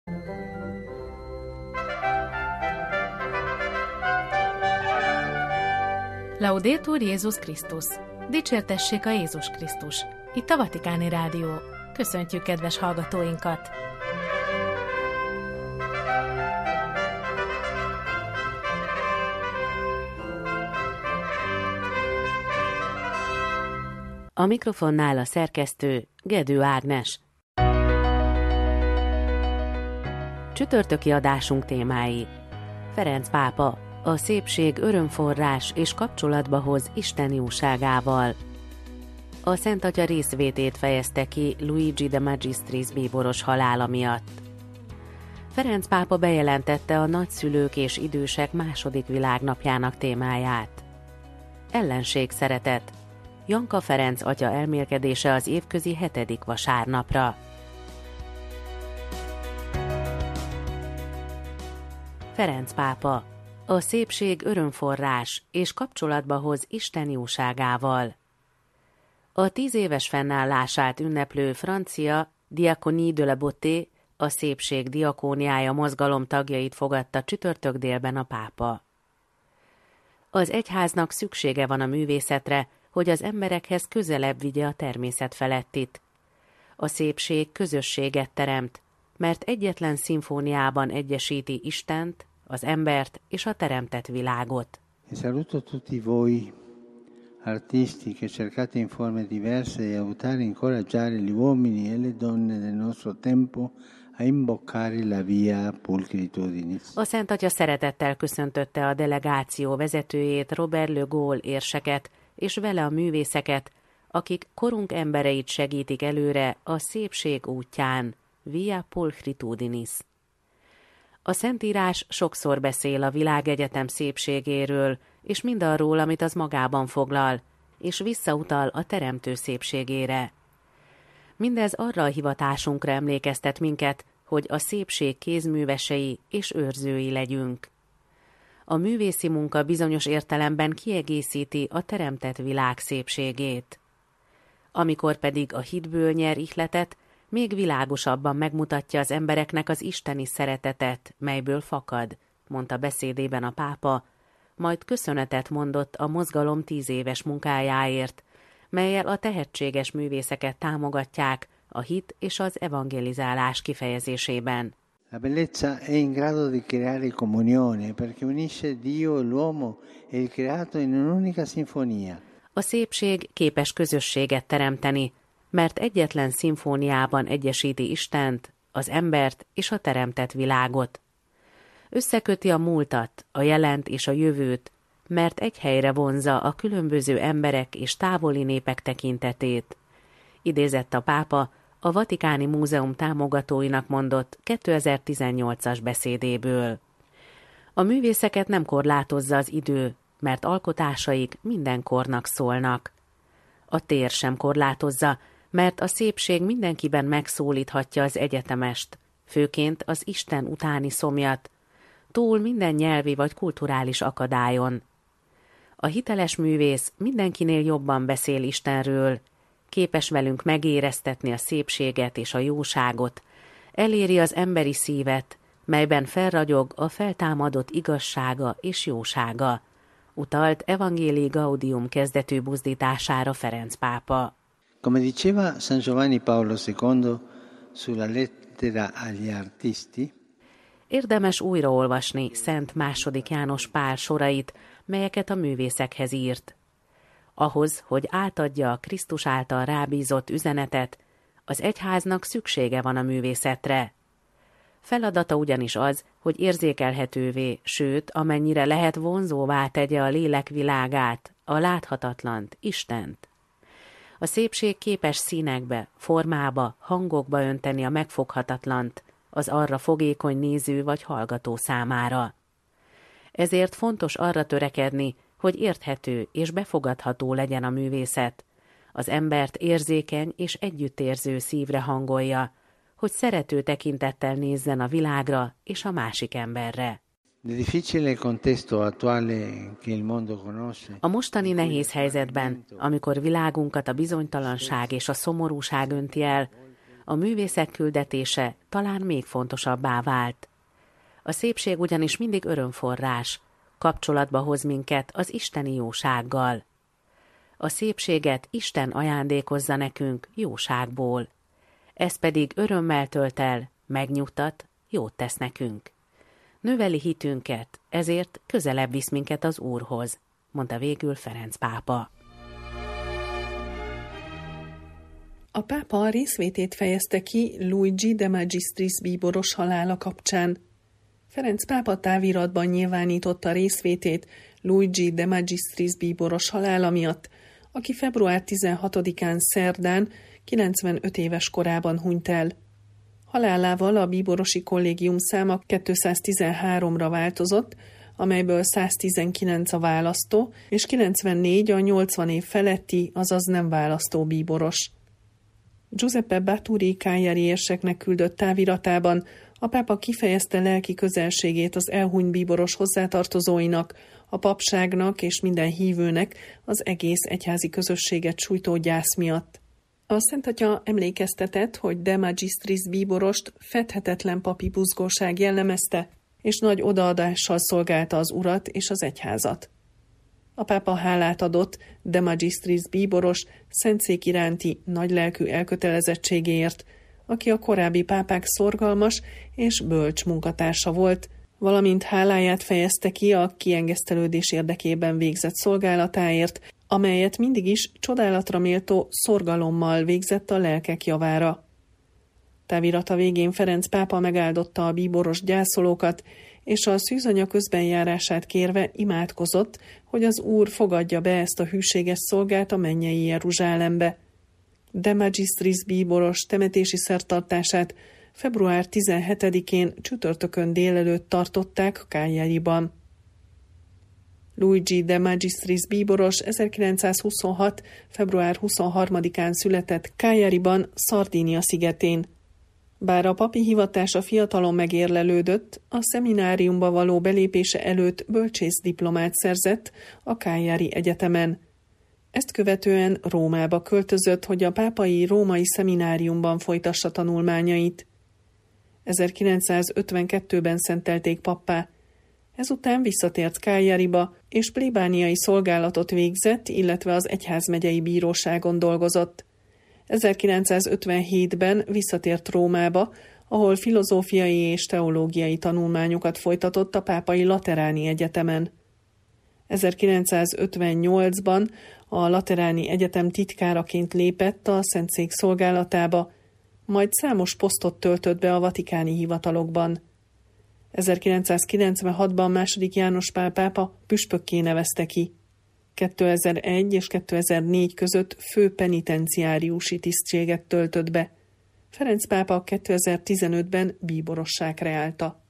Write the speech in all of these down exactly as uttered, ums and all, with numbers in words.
Laudetur Jézus Krisztus! Dicsértessék a Jézus Krisztus! Itt a Vatikáni Rádió. Köszöntjük kedves hallgatóinkat! A mikrofonnál a szerkesztő Gedő Ágnes. Csütörtöki adásunk témái: Ferenc pápa, a szépség örömforrás és kapcsolatba hoz Isten jóságával. A Szent Atya részvétét fejezte ki Luigi de Magistris bíboros halála miatt. Ferenc pápa bejelentette a nagyszülők és idősek második világnapjának témáját. Ellenség szeretet. Janka Ferenc atya elmélkedése az évközi hetedik vasárnapra. Ferenc pápa, a szépség örömforrás és kapcsolatba hoz Isten jóságával. A tíz éves fennállását ünneplő francia Diaconie de la Beauté, a szépség diakóniája mozgalom tagjait fogadta csütörtök délben a pápa. Az egyháznak szüksége van a művészetre, hogy az emberekhez közelebb vigye a természet felettit. A szépség közösséget teremt, mert egyetlen szimfóniában egyesíti Istent, az embert és a teremtett világot. Saluto tutti voi artisti che cercate in forme diverse di aiutare e incoraggiare gli uomini e le donne del nostro tempo a imboccare la via pulchritudinis. A Szent Atya szeretettel köszöntötte a delegáció vezetőjét, Robert Le Gaulle érseket, és vele a művészeket, akik korunk embereit segítik előre a szépség útján, via pulchritudinis. A Szentírás sokszor beszél a világegyetem szépségéről, és mindarról, amit az magában foglal, és visszautal a teremtő szépségére. Mindez arra a hivatásunkra emlékeztet minket, hogy a szépség kézművesei és őrzői legyünk. A művészi munka bizonyos értelemben kiegészíti a teremtett világ szépségét. Amikor pedig a hitből nyer ihletet, még világosabban megmutatja az embereknek az isteni szeretetet, melyből fakad, mondta beszédében a pápa, majd köszönetet mondott a mozgalom tíz éves munkájáért, mellyel a tehetséges művészeket támogatják a hit és az evangelizálás kifejezésében. La bellezza è in grado di creare comunione perché unisce Dio e l'uomo e il creato in un'unica sinfonia. A szépség képes közösséget teremteni, mert egyetlen szimfóniában egyesíti Istent, az embert és a teremtett világot. Összeköti a múltat, a jelent és a jövőt, mert egy helyre vonzza a különböző emberek és távoli népek tekintetét. Idézett a pápa a Vatikáni Múzeum támogatóinak mondott kétezer-tizennyolcas beszédéből. A művészeket nem korlátozza az idő, mert alkotásaik minden kornak szólnak. A tér sem korlátozza, mert a szépség mindenkiben megszólíthatja az egyetemest, főként az Isten utáni szomjat, túl minden nyelvi vagy kulturális akadályon. A hiteles művész mindenkinél jobban beszél Istenről, képes velünk megéreztetni a szépséget és a jóságot, eléri az emberi szívet, melyben felragyog a feltámadott igazsága és jósága, utalt Evangelii Gaudium kezdetű buzdítására Ferenc pápa. Come diceva San Giovanni Paolo secondo sulla lettera agli artisti, érdemes újraolvasni Szent második János Pál sorait, melyeket a művészekhez írt. Ahhoz, hogy átadja a Krisztus által rábízott üzenetet, az egyháznak szüksége van a művészetre. Feladata ugyanis az, hogy érzékelhetővé, sőt, amennyire lehet vonzóvá tegye a lélek világát, a láthatatlant, Istent. A szépség képes színekbe, formába, hangokba önteni a megfoghatatlant, az arra fogékony néző vagy hallgató számára. Ezért fontos arra törekedni, hogy érthető és befogadható legyen a művészet, az embert érzékeny és együttérző szívre hangolja, hogy szerető tekintettel nézzen a világra és a másik emberre. A mostani nehéz helyzetben, amikor világunkat a bizonytalanság és a szomorúság önti el, A művészek küldetése talán még fontosabbá vált. A szépség ugyanis mindig örömforrás, kapcsolatba hoz minket az isteni jósággal. A szépséget Isten ajándékozza nekünk jóságból. Ez pedig örömmel tölt el, megnyugtat, jót tesz nekünk. Növeli hitünket, ezért közelebb visz minket az Úrhoz, mondta végül Ferenc pápa. A pápa részvétét fejezte ki Luigi de Magistris bíboros halála kapcsán. Ferenc pápa táviratban nyilvánította részvétét Luigi de Magistris bíboros halála miatt, aki február tizenhatodikán szerdán kilencvenöt éves korában hunyt el. Halálával a bíborosi kollégium száma kétszáztizenháromra változott, amelyből száztizenkilenc a választó, és kilencvennégy a nyolcvan év feletti, azaz nem választó bíboros. Giuseppe Baturi Cagliari érseknek küldött táviratában a pápa kifejezte lelki közelségét az elhunyt bíboros hozzátartozóinak, a papságnak és minden hívőnek az egész egyházi közösséget sújtó gyász miatt. A Szentatya emlékeztetett, hogy de Magistris bíborost fedhetetlen papi buzgóság jellemezte, és nagy odaadással szolgálta az urat és az egyházat. A pápa hálát adott de Magistris bíboros szentszék iránti nagylelkű elkötelezettségéért, aki a korábbi pápák szorgalmas és bölcs munkatársa volt, valamint háláját fejezte ki a kiengesztelődés érdekében végzett szolgálatáért, amelyet mindig is csodálatra méltó szorgalommal végzett a lelkek javára. Távirata végén Ferenc pápa megáldotta a bíboros gyászolókat, és a szűzanya közbenjárását kérve imádkozott, hogy az Úr fogadja be ezt a hűséges szolgát a mennyei Jeruzsálembe. De Magistris bíboros temetési szertartását február tizenhetedikén csütörtökön délelőtt tartották Cagliariban. Luigi de Magistris bíboros ezerkilencszázhuszonhat. február huszonharmadikán született Cagliariban, Szardínia szigetén. Bár a papi hivatása fiatalon megérlelődött, a szemináriumba való belépése előtt bölcsész diplomát szerzett a Cagliari Egyetemen. Ezt követően Rómába költözött, hogy a pápai római szemináriumban folytassa tanulmányait. ezerkilencszázötvenkettőben szentelték pappá. Ezután visszatért Cagliariba, és plébániai szolgálatot végzett, illetve az egyházmegyei bíróságon dolgozott. ezerkilencszázötvenhétben visszatért Rómába, ahol filozófiai és teológiai tanulmányokat folytatott a Pápai Lateráni Egyetemen. ezerkilencszázötvennyolcban a Lateráni Egyetem titkáraként lépett a Szentszék szolgálatába, majd számos posztot töltött be a vatikáni hivatalokban. ezerkilencszázkilencvenhatban második János Pál pápa püspökké nevezte ki. kétezer-egy és kétezer-négy között fő penitenciáriusi tisztséget töltött be. Ferenc pápa kétezer-tizenötben bíborossá kreálta.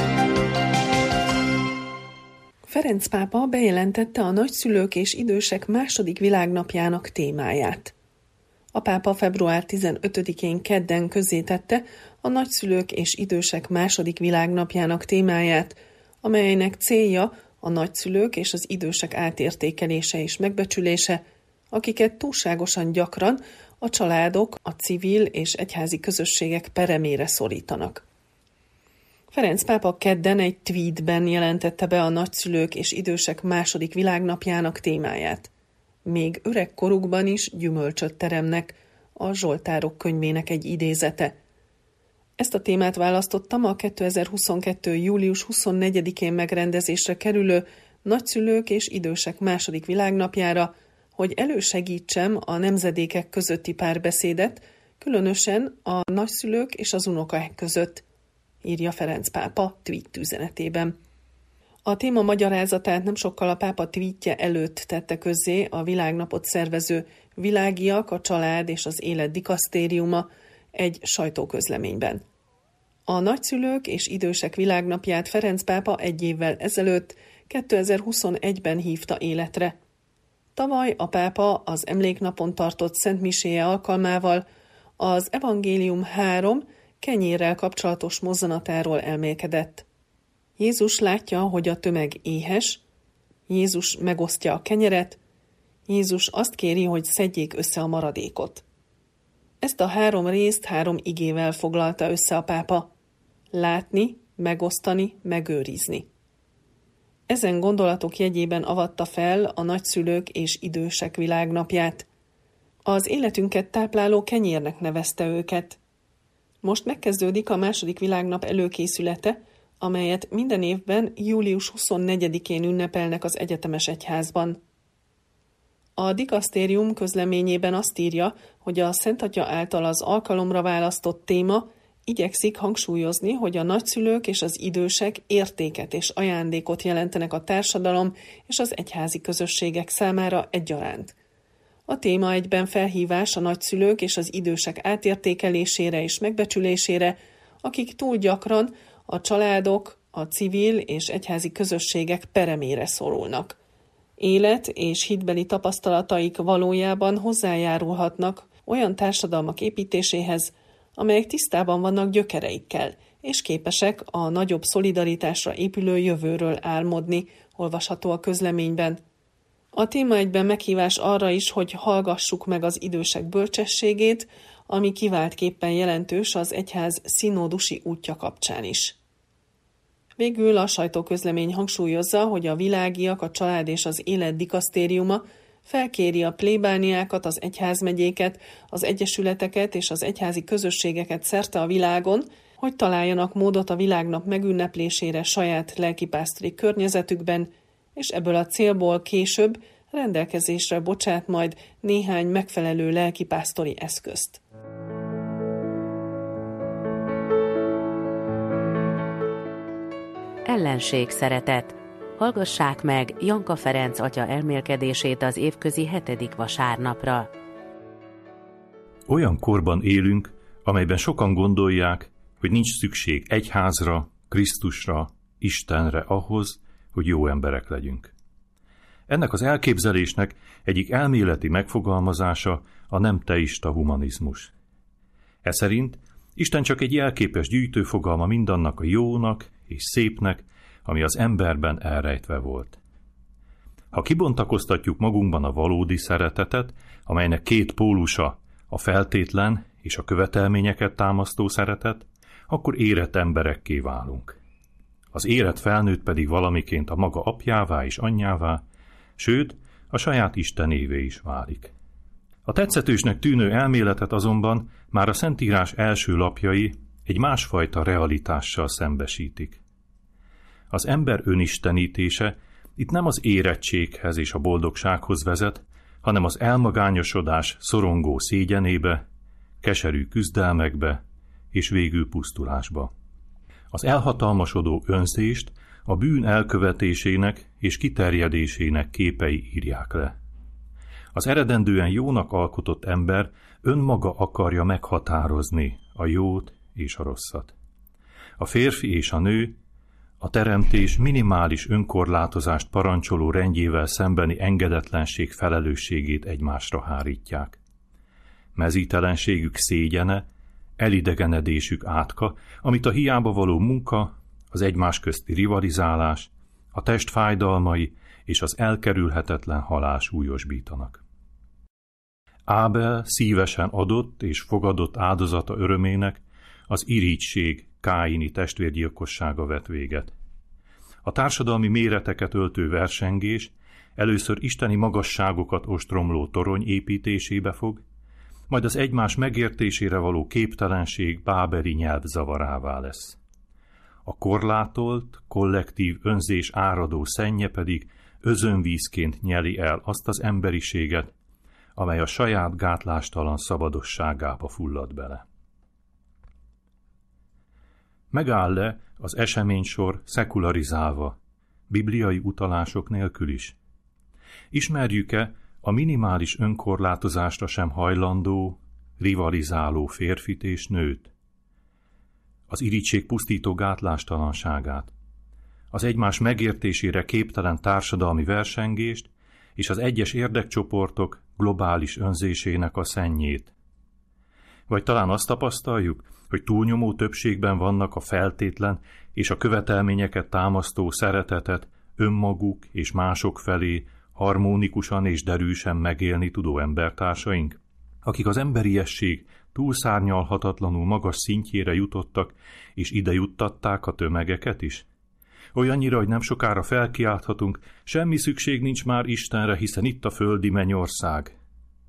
Ferenc pápa bejelentette a nagyszülők és idősek második világnapjának témáját. A pápa február tizenötödikén kedden közzétette a nagyszülők és idősek második világnapjának témáját, amelynek célja a nagyszülők és az idősek átértékelése és megbecsülése, akiket túlságosan gyakran a családok, a civil és egyházi közösségek peremére szorítanak. Ferenc pápa kedden egy tweetben jelentette be a nagyszülők és idősek második világnapjának témáját. Még öreg korukban is gyümölcsöt teremnek, a Zsoltárok könyvének egy idézete. Ezt a témát választottam a kétezer-huszonkettő. július huszonnegyedikén megrendezésre kerülő nagyszülők és idősek második világnapjára, hogy elősegítsem a nemzedékek közötti párbeszédet, különösen a nagyszülők és az unokák között, írja Ferenc pápa tweet üzenetében. A téma magyarázatát nem sokkal a pápa tweetje előtt tette közzé a világnapot szervező Világiak, a Család és az Élet dikasztériuma egy sajtóközleményben. A nagyszülők és idősek világnapját Ferenc pápa egy évvel ezelőtt, kétezer-huszonegyben hívta életre. Tavaly a pápa az emléknapon tartott szentmiséje alkalmával az Evangélium három kenyérrel kapcsolatos mozzanatáról elmélkedett. Jézus látja, hogy a tömeg éhes, Jézus megosztja a kenyeret, Jézus azt kéri, hogy szedjék össze a maradékot. Ezt a három részt három igével foglalta össze a pápa. Látni, megosztani, megőrizni. Ezen gondolatok jegyében avatta fel a nagyszülők és idősek világnapját. Az életünket tápláló kenyérnek nevezte őket. Most megkezdődik a második világnap előkészülete, amelyet minden évben július huszonnegyedikén ünnepelnek az egyetemes egyházban. A dikasztérium közleményében azt írja, hogy a Szent Atya által az alkalomra választott téma igyekszik hangsúlyozni, hogy a nagyszülők és az idősek értéket és ajándékot jelentenek a társadalom és az egyházi közösségek számára egyaránt. A téma egyben felhívás a nagyszülők és az idősek átértékelésére és megbecsülésére, akik túl gyakran a családok, a civil és egyházi közösségek peremére szorulnak. Élet és hitbeli tapasztalataik valójában hozzájárulhatnak olyan társadalmak építéséhez, amelyek tisztában vannak gyökereikkel, és képesek a nagyobb szolidaritásra épülő jövőről álmodni, olvasható a közleményben. A téma egyben meghívás arra is, hogy hallgassuk meg az idősek bölcsességét, ami kiváltképpen jelentős az egyház szinódusi útja kapcsán is. Végül a sajtóközlemény hangsúlyozza, hogy a világiak, a család és az élet dikasztériuma felkéri a plébániákat, az egyházmegyéket, az egyesületeket és az egyházi közösségeket szerte a világon, hogy találjanak módot a világnap megünneplésére saját lelkipásztori környezetükben, és ebből a célból később rendelkezésre bocsát majd néhány megfelelő lelkipásztori eszközt. Ellenség szeretet. Hallgassák meg Janka Ferenc atya elmélkedését az évközi hetedik vasárnapra. Olyan korban élünk, amelyben sokan gondolják, hogy nincs szükség egyházra, Krisztusra, Istenre ahhoz, hogy jó emberek legyünk. Ennek az elképzelésnek egyik elméleti megfogalmazása a nem teista humanizmus. E szerint Isten csak egy jelképes gyűjtőfogalma mindannak a jónak és szépnek, ami az emberben elrejtve volt. Ha kibontakoztatjuk magunkban a valódi szeretetet, amelynek két pólusa, a feltétlen és a követelményeket támasztó szeretet, akkor érett emberekké válunk. Az érett felnőtt pedig valamiként a maga apjává és anyjává, sőt, a saját Istenévé is válik. A tetszetősnek tűnő elméletet azonban már a Szentírás első lapjai egy másfajta realitással szembesítik. Az ember önistenítése itt nem az érettséghez és a boldogsághoz vezet, hanem az elmagányosodás szorongó szégyenébe, keserű küzdelmekbe és végül pusztulásba. Az elhatalmasodó önzést a bűn elkövetésének és kiterjedésének képei írják le. Az eredendően jónak alkotott ember önmaga akarja meghatározni a jót és a rosszat. A férfi és a nő a teremtés minimális önkorlátozást parancsoló rendjével szembeni engedetlenség felelősségét egymásra hárítják. Mezítelenségük szégyene, elidegenedésük átka, amit a hiába való munka, az egymás közti rivalizálás, a test fájdalmai és az elkerülhetetlen halál súlyosbítanak. Ábel szívesen adott és fogadott áldozata örömének az irigység káini testvérgyilkossága vett véget. A társadalmi méreteket öltő versengés először isteni magasságokat ostromló torony építésébe fog, majd az egymás megértésére való képtelenség bábeli nyelvzavarává lesz. A korlátolt, kollektív önzés áradó szennye pedig özönvízként nyeli el azt az emberiséget, amely a saját gátlástalan szabadosságába fullad bele. Megáll-e az eseménysor szekularizálva, bibliai utalások nélkül is? Ismerjük-e a minimális önkorlátozásra sem hajlandó, rivalizáló férfit és nőt? Az irigység pusztító gátlástalanságát, az egymás megértésére képtelen társadalmi versengést és az egyes érdekcsoportok globális önzésének a szennyét. Vagy talán azt tapasztaljuk, hogy túlnyomó többségben vannak a feltétlen és a követelményeket támasztó szeretetet önmaguk és mások felé harmonikusan és derűsen megélni tudó embertársaink, akik az emberiesség túlszárnyalhatatlanul magas szintjére jutottak, és ide juttatták a tömegeket is? Olyannyira, hogy nem sokára felkiálthatunk, semmi szükség nincs már Istenre, hiszen itt a földi mennyország.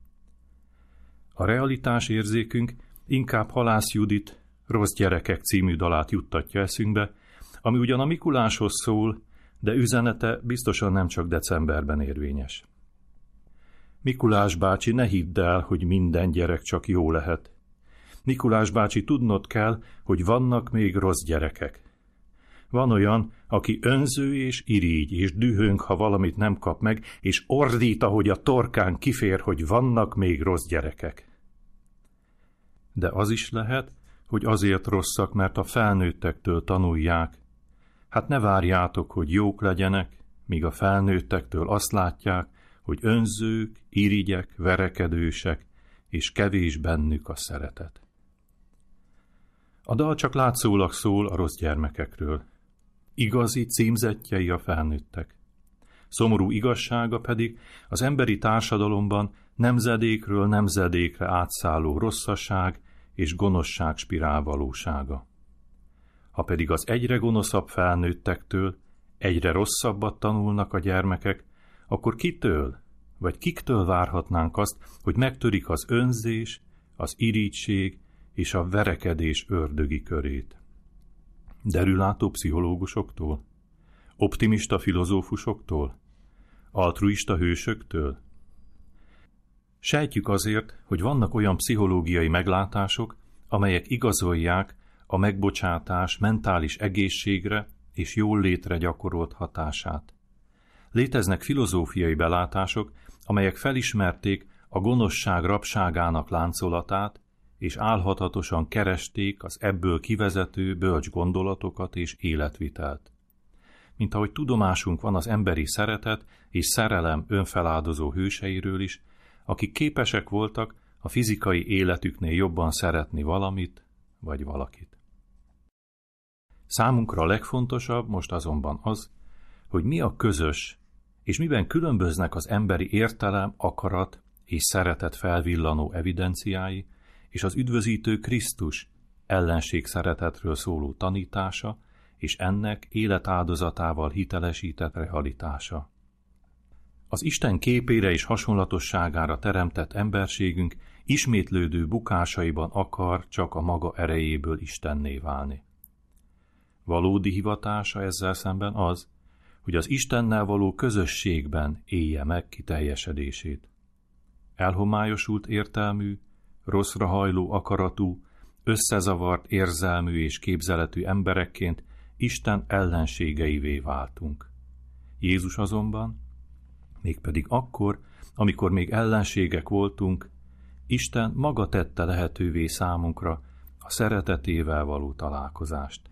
A realitás érzékünk inkább Halász Judit Rossz gyerekek című dalát juttatja eszünkbe, ami ugyan a Mikuláshoz szól, de üzenete biztosan nem csak decemberben érvényes. Mikulás bácsi, ne hidd el, hogy minden gyerek csak jó lehet. Mikulás bácsi, tudnod kell, hogy vannak még rossz gyerekek. Van olyan, aki önző és irigy, és dühöng, ha valamit nem kap meg, és ordít, ahogy a torkán kifér, hogy vannak még rossz gyerekek. De az is lehet, hogy azért rosszak, mert a felnőttektől tanulják. Hát ne várjátok, hogy jók legyenek, míg a felnőttektől azt látják, hogy önzők, irigyek, verekedősek, és kevés bennük a szeretet. A dal csak látszólag szól a rossz gyermekekről. Igazi címzettjei a felnőttek. Szomorú igazsága pedig az emberi társadalomban nemzedékről nemzedékre átszálló rosszaság és gonoszság spirál valósága. Ha pedig az egyre gonoszabb felnőttektől egyre rosszabbat tanulnak a gyermekek, akkor kitől, vagy kiktől várhatnánk azt, hogy megtörik az önzés, az irigység és a verekedés ördögi körét? Derülátó pszichológusoktól? Optimista filozófusoktól? Altruista hősöktől? Sejtjük azért, hogy vannak olyan pszichológiai meglátások, amelyek igazolják a megbocsátás mentális egészségre és jóllétre gyakorolt hatását. Léteznek filozófiai belátások, amelyek felismerték a gonoszság rabságának láncolatát, és álhatatosan keresték az ebből kivezető bölcs gondolatokat és életvitelt. Mint ahogy tudomásunk van az emberi szeretet és szerelem önfeláldozó hőseiről is, akik képesek voltak a fizikai életüknél jobban szeretni valamit vagy valakit. Számunkra a legfontosabb most azonban az, hogy mi a közös, és miben különböznek az emberi értelem, akarat és szeretet felvillanó evidenciái, és az üdvözítő Krisztus ellenség szeretetről szóló tanítása, és ennek életáldozatával hitelesített realitása. Az Isten képére és hasonlatosságára teremtett emberségünk ismétlődő bukásaiban akar csak a maga erejéből Istenné válni. Valódi hivatása ezzel szemben az, hogy az Istennel való közösségben élje meg kiteljesedését. Elhomályosult értelmű, rosszra hajló akaratú, összezavart érzelmű és képzeletű emberekként Isten ellenségeivé váltunk. Jézus azonban, mégpedig akkor, amikor még ellenségek voltunk, Isten maga tette lehetővé számunkra a szeretetével való találkozást.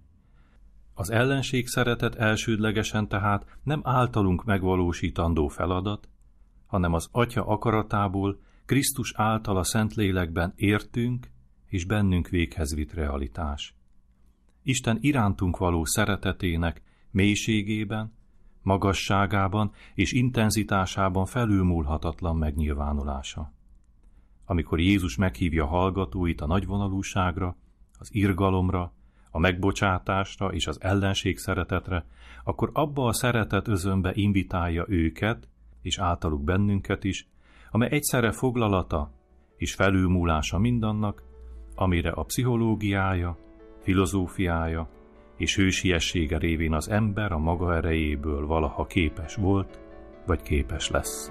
Az ellenség szeretet elsődlegesen tehát nem általunk megvalósítandó feladat, hanem az Atya akaratából Krisztus által a Szentlélekben értünk és bennünk véghez vitt realitás. Isten irántunk való szeretetének mélységében, magasságában és intenzitásában felülmúlhatatlan megnyilvánulása. Amikor Jézus meghívja hallgatóit a nagyvonalúságra, az irgalomra, a megbocsátásra és az ellenség szeretetre, akkor abba a szeretet özönbe invitálja őket, és általuk bennünket is, amely egyszerre foglalata és felülmúlása mindannak, amire a pszichológiája, filozófiája és hősiessége révén az ember a maga erejéből valaha képes volt, vagy képes lesz.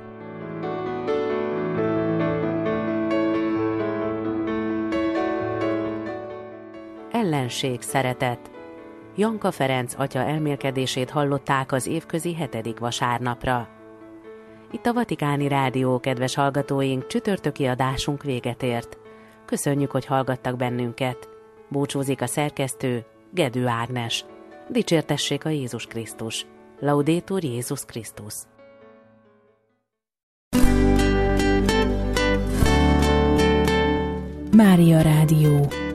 Ellenség szeretet. Janka Ferenc atya elmélkedését hallották az évközi hetedik vasárnapra. Itt a Vatikáni Rádió, kedves hallgatóink, csütörtöki adásunk véget ért. Köszönjük, hogy hallgattak bennünket. Búcsúzik a szerkesztő, Gedő Ágnes. Dicsértessék a Jézus Krisztus. Laudetur Jézus Krisztus. Mária Rádió.